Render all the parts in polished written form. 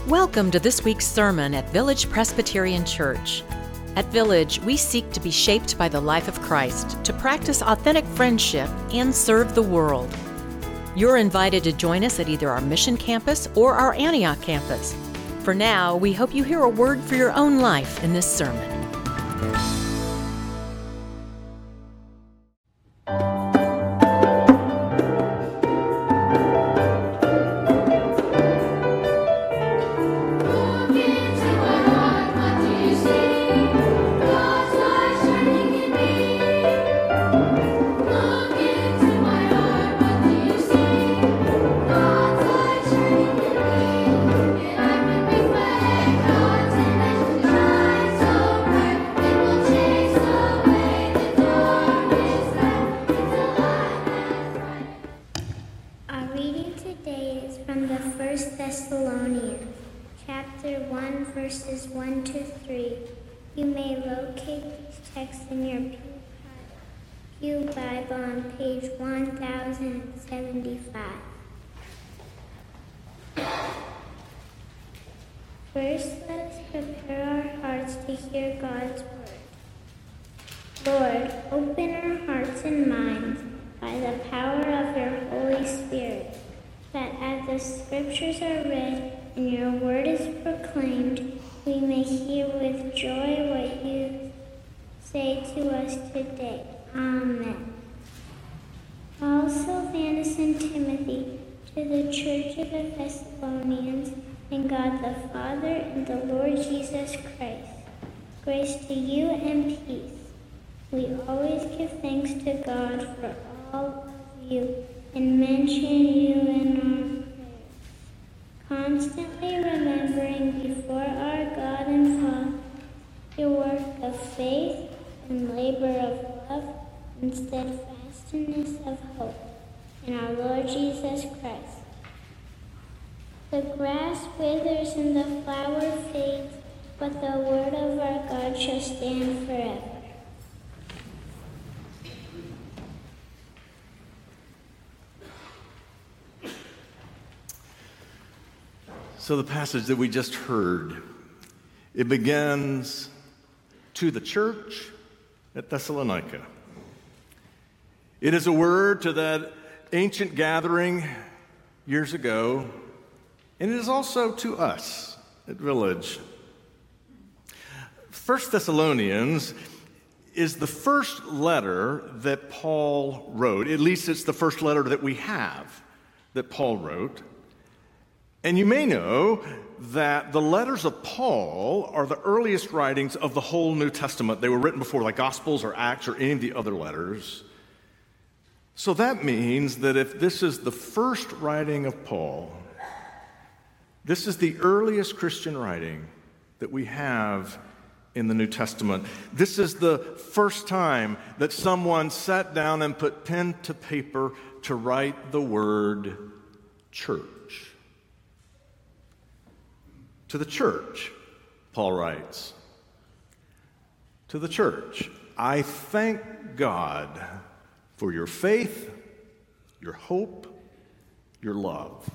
Welcome to this week's sermon at Village Presbyterian Church. At Village, we seek to be shaped by the life of Christ, to practice authentic friendship, and serve the world. You're invited to join us at either our Mission Campus or our Antioch campus. For now, we hope you hear a word for your own life in this sermon. Verses 1 to 3. You may locate these texts in your Pew Bible on page 1075. First, let us prepare our hearts to hear God's word. Lord, open our hearts and minds by the power of your Holy Spirit, that as the scriptures are read and your word is proclaimed, we may hear with joy what you say to us today. Amen. Paul, Silvanus, and Timothy, to the church of the Thessalonians, and God the Father and the Lord Jesus Christ, grace to you and peace. We always give thanks to God for all of you and mention you in our constantly remembering before our God and Father your work of faith and labor of love and steadfastness of hope in our Lord Jesus Christ. The grass withers and the flower fades, but the word of our God shall stand forever. So the passage that we just heard, it begins, to the church at Thessalonica. It is a word to that ancient gathering years ago, and it is also to us at Village. 1 Thessalonians is the first letter that Paul wrote. At least it's the first letter that we have that Paul wrote. And you may know that the letters of Paul are the earliest writings of the whole New Testament. They were written before like Gospels or Acts or any of the other letters. So that means that if this is the first writing of Paul, this is the earliest Christian writing that we have in the New Testament. This is the first time that someone sat down and put pen to paper to write the word church. To the church, Paul writes, to the church, I thank God for your faith, your hope, your love.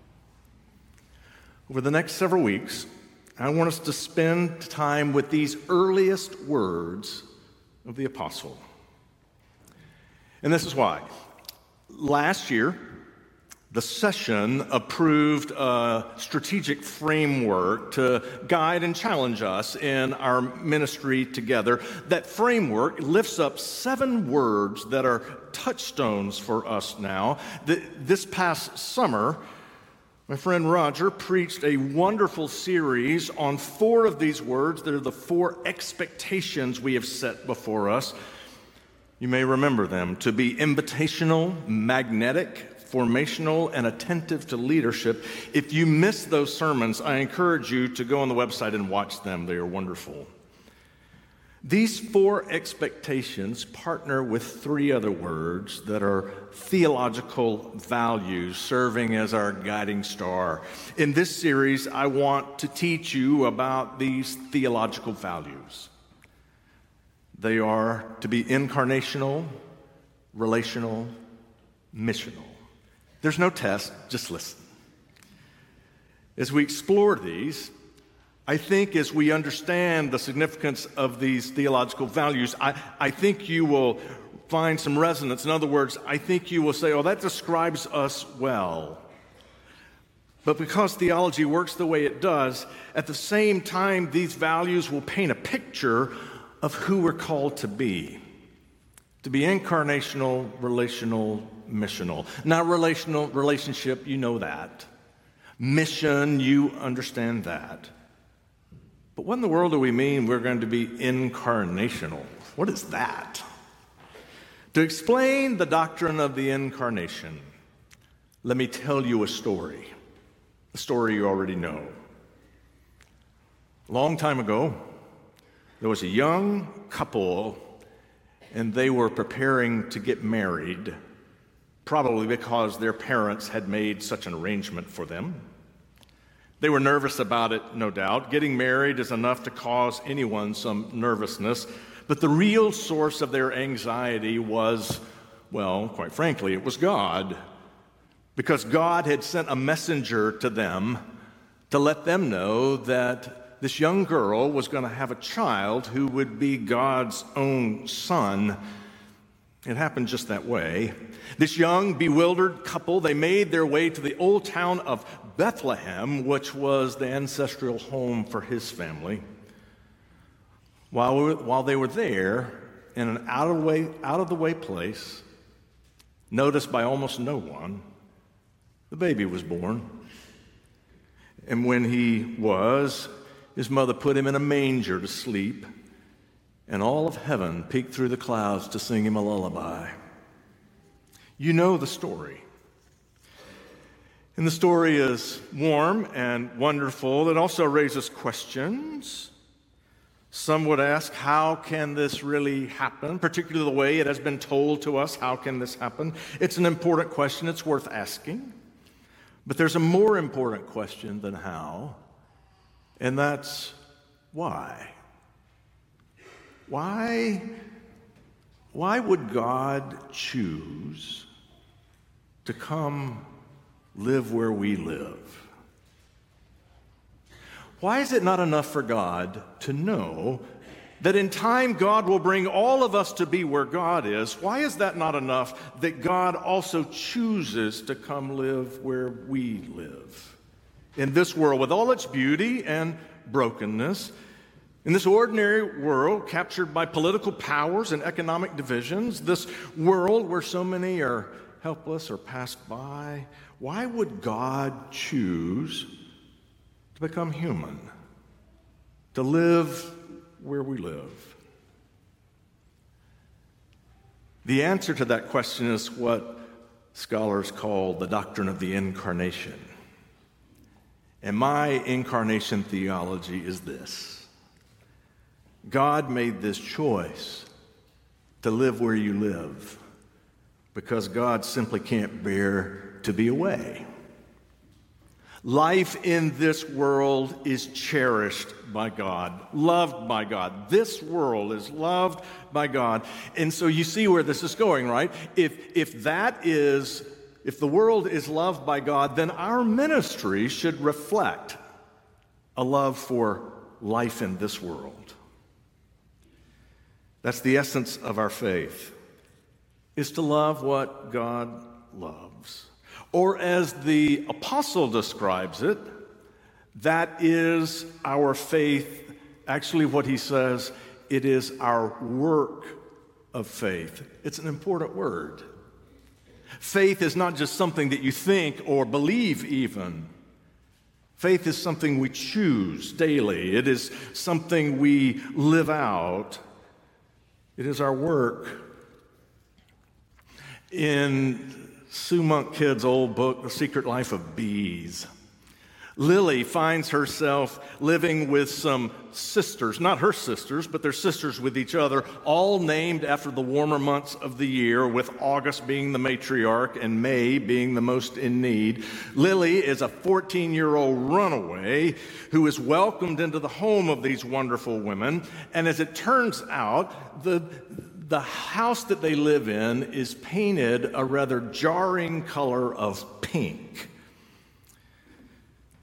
Over the next several weeks, I want us to spend time with these earliest words of the apostle. And this is why. Last year, the session approved a strategic framework to guide and challenge us in our ministry together. That framework lifts up 7 words that are touchstones for us now. This past summer, my friend Roger preached a wonderful series on 4 of these words. They're the 4 expectations we have set before us. You may remember them: to be invitational, magnetic, formational, and attentive to leadership. If you missed those sermons, I encourage you to go on the website and watch them. They are wonderful. These 4 expectations partner with 3 other words that are theological values, serving as our guiding star. In this series, I want to teach you about these theological values. They are to be incarnational, relational, missional. There's no test, just listen. As we explore these, I think as we understand the significance of these theological values, I think you will find some resonance. In other words, I think you will say, oh, that describes us well. But because theology works the way it does, at the same time, these values will paint a picture of who we're called to be incarnational, relational, missional. Now, relationship, you know that. Mission, you understand that. But what in the world do we mean we're going to be incarnational? What is that? To explain the doctrine of the incarnation, let me tell you a story you already know. A long time ago, there was a young couple, and they were preparing to get married, probably because their parents had made such an arrangement for them. They were nervous about it, no doubt. Getting married is enough to cause anyone some nervousness, but the real source of their anxiety was, well, quite frankly, it was God. Because God had sent a messenger to them to let them know that this young girl was going to have a child who would be God's own son. It happened just that way. This young, bewildered couple, they made their way to the old town of Bethlehem, which was the ancestral home for his family. While they were there, in an out-of-the-way place, noticed by almost no one, the baby was born. And when he was, his mother put him in a manger to sleep, and all of heaven peeked through the clouds to sing him a lullaby. You know the story. And the story is warm and wonderful. It also raises questions. Some would ask, how can this really happen? Particularly the way it has been told to us, how can this happen? It's an important question. It's worth asking. But there's a more important question than how, and that's why. Why would God choose to come live where we live? Why is it not enough for God to know that in time God will bring all of us to be where God is? Why is that not enough that God also chooses to come live where we live? In this world, with all its beauty and brokenness, in this ordinary world captured by political powers and economic divisions, this world where so many are helpless or passed by, why would God choose to become human, to live where we live? The answer to that question is what scholars call the doctrine of the incarnation. And my incarnation theology is this: God made this choice to live where you live because God simply can't bear to be away. Life in this world is cherished by God, loved by God. This world is loved by God. And so you see where this is going, right? If the world is loved by God, then our ministry should reflect a love for life in this world. That's the essence of our faith, is to love what God loves. Or as the apostle describes it, that is our faith. Actually, what he says, it is our work of faith. It's an important word. Faith is not just something that you think or believe even. Faith is something we choose daily. It is something we live out. It is our work. In Sue Monk Kidd's old book, The Secret Life of Bees, Lily finds herself living with some sisters, not her sisters, but they're sisters with each other, all named after the warmer months of the year, with August being the matriarch and May being the most in need. Lily is a 14-year-old runaway who is welcomed into the home of these wonderful women, and as it turns out, the house that they live in is painted a rather jarring color of pink.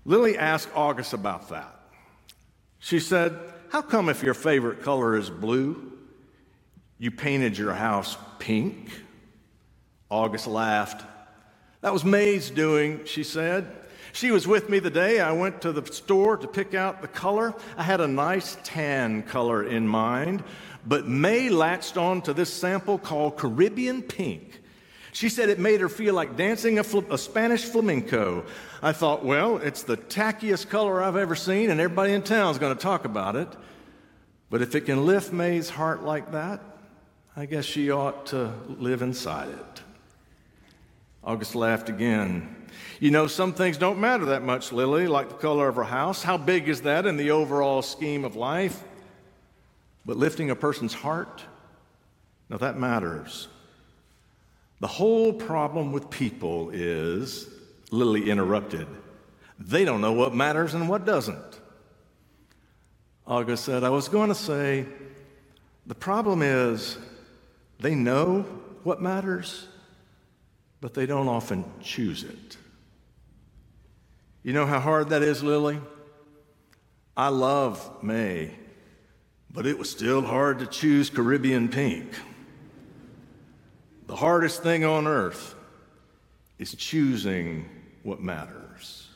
Lily asked August about that. She said, "How come if your favorite color is blue, you painted your house pink?" August laughed. "That was May's doing," she said. "She was with me the day I went to the store to pick out the color. I had a nice tan color in mind, but May latched on to this sample called Caribbean Pink. She said it made her feel like dancing a Spanish flamenco. I thought, well, it's the tackiest color I've ever seen, and everybody in town is going to talk about it. But if it can lift May's heart like that, I guess she ought to live inside it." August laughed again. "You know, some things don't matter that much, Lily, like the color of her house. How big is that in the overall scheme of life? But lifting a person's heart, now that matters." The whole problem with people is, Lily interrupted, they don't know what matters and what doesn't. August said, "I was going to say, the problem is they know what matters, but they don't often choose it." You know how hard that is, Lily? I love May, but it was still hard to choose Caribbean Pink. The hardest thing on earth is choosing what matters.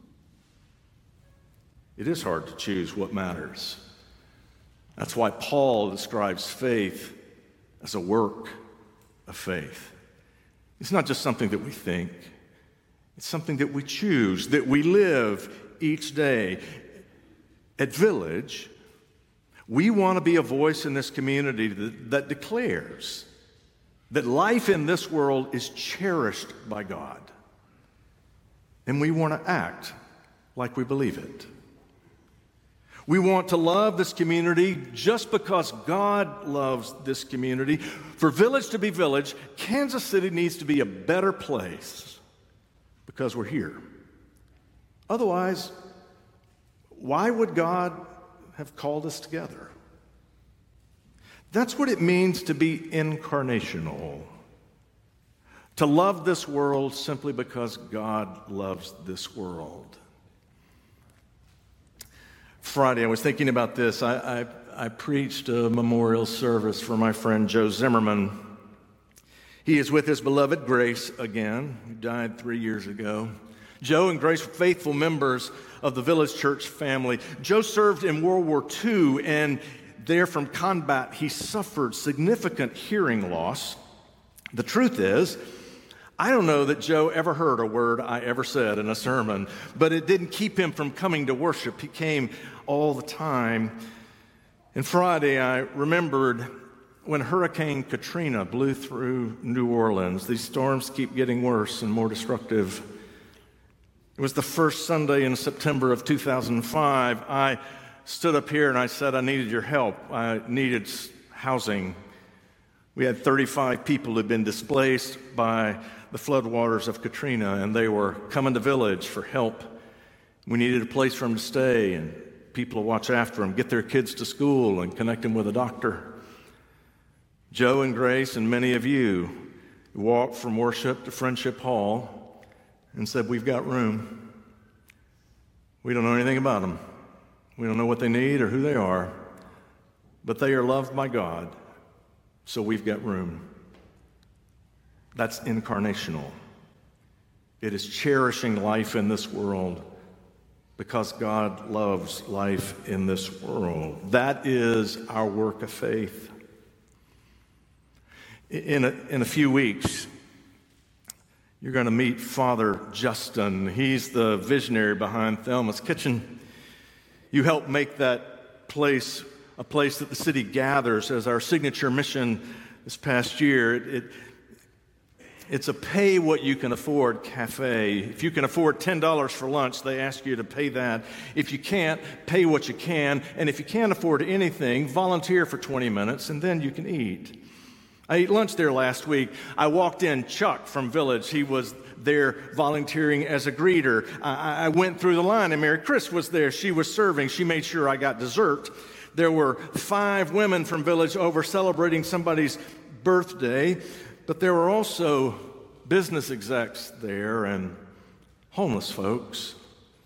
It is hard to choose what matters. That's why Paul describes faith as a work of faith. It's not just something that we think. It's something that we choose, that we live each day. At Village, we want to be a voice in this community that declares that life in this world is cherished by God. And we want to act like we believe it. We want to love this community just because God loves this community. For Village to be Village, Kansas City needs to be a better place because we're here. Otherwise, why would God have called us together? That's what it means to be incarnational. To love this world simply because God loves this world. Friday, I was thinking about this. I preached a memorial service for my friend Joe Zimmerman. He is with his beloved Grace again, who died 3 years ago. Joe and Grace were faithful members of the Village Church family. Joe served in World War II, and there from combat, he suffered significant hearing loss. The truth is, I don't know that Joe ever heard a word I ever said in a sermon, but it didn't keep him from coming to worship. He came all the time. And Friday, I remembered when Hurricane Katrina blew through New Orleans. These storms keep getting worse and more destructive. It was the first Sunday in September of 2005. I stood up here and I said I needed your help. I needed housing. We had 35 people who had been displaced by the floodwaters of Katrina, and they were coming to Village for help. We needed a place for them to stay and people to watch after them, get their kids to school, and connect them with a doctor. Joe and Grace and many of you walked from worship to Friendship Hall and said, "We've got room." We don't know anything about them. We don't know what they need or who they are, but they are loved by God, so we've got room. That's incarnational. It is cherishing life in this world because God loves life in this world. That is our work of faith. In a few weeks, you're going to meet Father Justin. He's the visionary behind Thelma's Kitchen. You helped make that place a place that the city gathers as our signature mission this past year. It's a pay-what-you-can-afford cafe. If you can afford $10 for lunch, they ask you to pay that. If you can't, pay what you can. And if you can't afford anything, volunteer for 20 minutes, and then you can eat. I ate lunch there last week. I walked in, Chuck from Village. He was there volunteering as a greeter. I went through the line, and Mary Chris was there. She was serving. She made sure I got dessert. There were 5 women from Village over celebrating somebody's birthday, but there were also business execs there and homeless folks.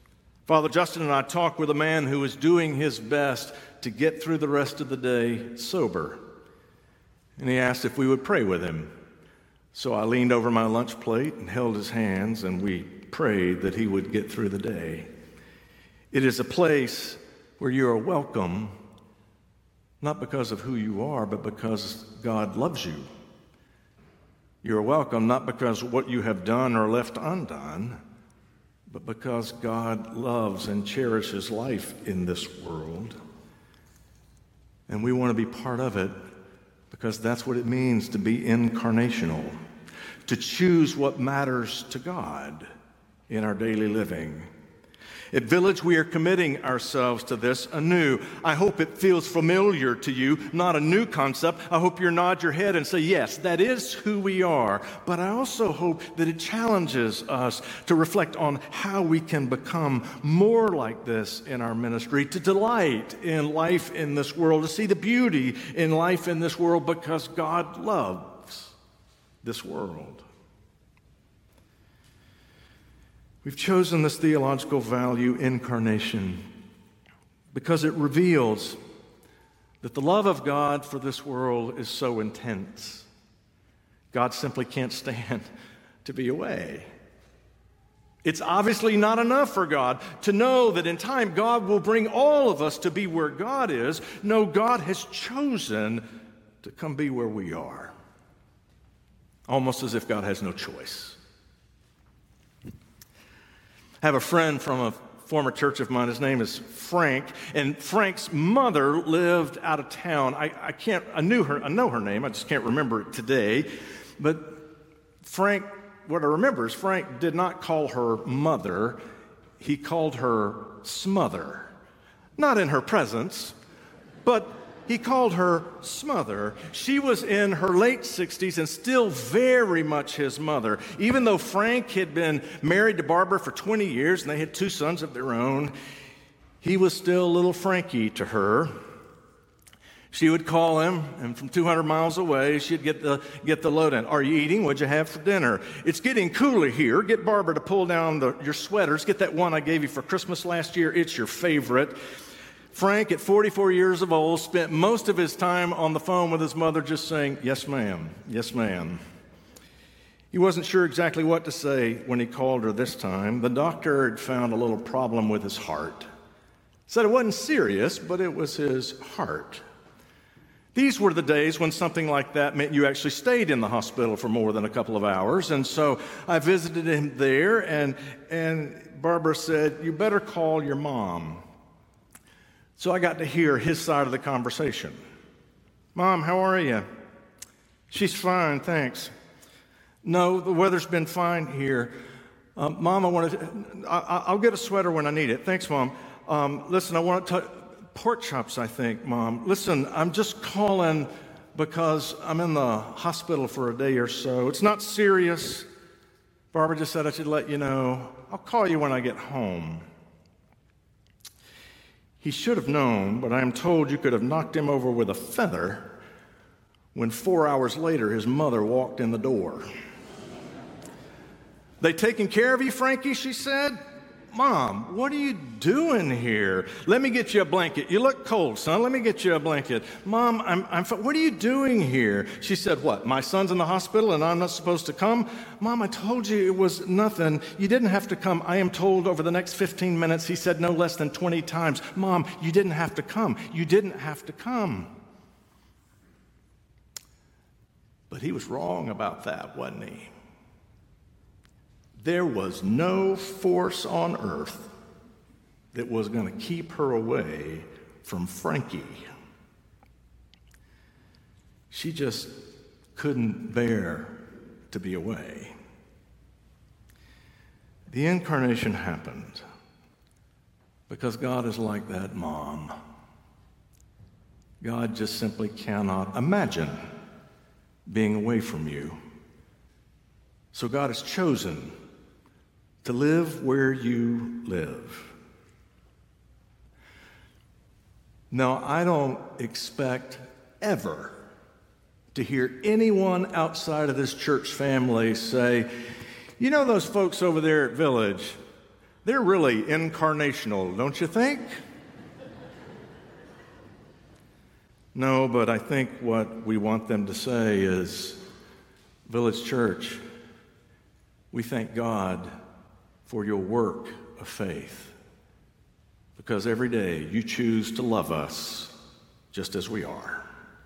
Father Justin and I talked with a man who was doing his best to get through the rest of the day sober. And he asked if we would pray with him. So I leaned over my lunch plate and held his hands, and we prayed that he would get through the day. It is a place where you are welcome, not because of who you are, but because God loves you. You are welcome not because of what you have done or left undone, but because God loves and cherishes life in this world. And we want to be part of it because that's what it means to be incarnational, to choose what matters to God in our daily living. At Village, we are committing ourselves to this anew. I hope it feels familiar to you, not a new concept. I hope you nod your head and say, yes, that is who we are. But I also hope that it challenges us to reflect on how we can become more like this in our ministry, to delight in life in this world, to see the beauty in life in this world because God loves this world. We've chosen this theological value, incarnation, because it reveals that the love of God for this world is so intense. God simply can't stand to be away. It's obviously not enough for God to know that in time God will bring all of us to be where God is. No, God has chosen to come be where we are, almost as if God has no choice. I have a friend from a former church of mine. His name is Frank, and Frank's mother lived out of town. I know her name. I just can't remember it today. But Frank, what I remember is Frank did not call her mother. He called her smother. Not in her presence, but he called her smother. She was in her late 60s and still very much his mother. Even though Frank had been married to Barbara for 20 years and they had 2 sons of their own, he was still little Frankie to her. She would call him, and from 200 miles away, she'd get the lowdown. Are you eating? What'd you have for dinner? It's getting cooler here. Get Barbara to pull down your sweaters. Get that one I gave you for Christmas last year. It's your favorite. Frank, at 44 years of old, spent most of his time on the phone with his mother just saying, yes, ma'am, yes, ma'am. He wasn't sure exactly what to say when he called her this time. The doctor had found a little problem with his heart. Said it wasn't serious, but it was his heart. These were the days when something like that meant you actually stayed in the hospital for more than a couple of hours. And so I visited him there, and Barbara said, you better call your mom. So I got to hear his side of the conversation. Mom, how are you? She's fine, thanks. No, the weather's been fine here. Mom, I'll get a sweater when I need it. Thanks, Mom. Listen, I want to pork chops, I think, Mom. Listen, I'm just calling because I'm in the hospital for a day or so. It's not serious. Barbara just said I should let you know. I'll call you when I get home. He should have known, but I am told you could have knocked him over with a feather when 4 hours later his mother walked in the door. They taking care of you, Frankie, she said. Mom, what are you doing here? Let me get you a blanket. You look cold, son. Let me get you a blanket. Mom, what are you doing here? She said, what, my son's in the hospital and I'm not supposed to come? Mom, I told you it was nothing. You didn't have to come. I am told over the next 15 minutes, he said no less than 20 times, Mom, you didn't have to come. You didn't have to come. But he was wrong about that, wasn't he? There was no force on earth that was going to keep her away from Frankie. She just couldn't bear to be away. The incarnation happened because God is like that mom. God just simply cannot imagine being away from you. So God has chosen to live where you live. Now, I don't expect ever to hear anyone outside of this church family say, you know those folks over there at Village, They're really incarnational, don't you think? No, but I think what we want them to say is, Village Church, we thank God for your work of faith, because every day you choose to love us just as we are.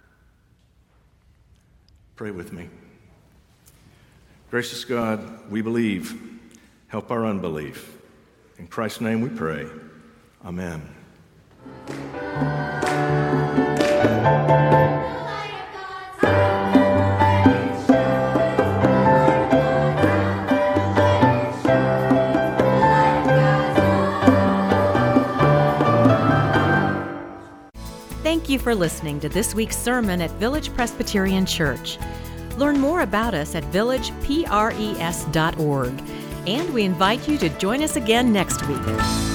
Pray with me. Gracious God, we believe. Help our unbelief. In Christ's name we pray. Amen. Thank you for listening to this week's sermon at Village Presbyterian Church. Learn more about us at villagepres.org, and we invite you to join us again next week.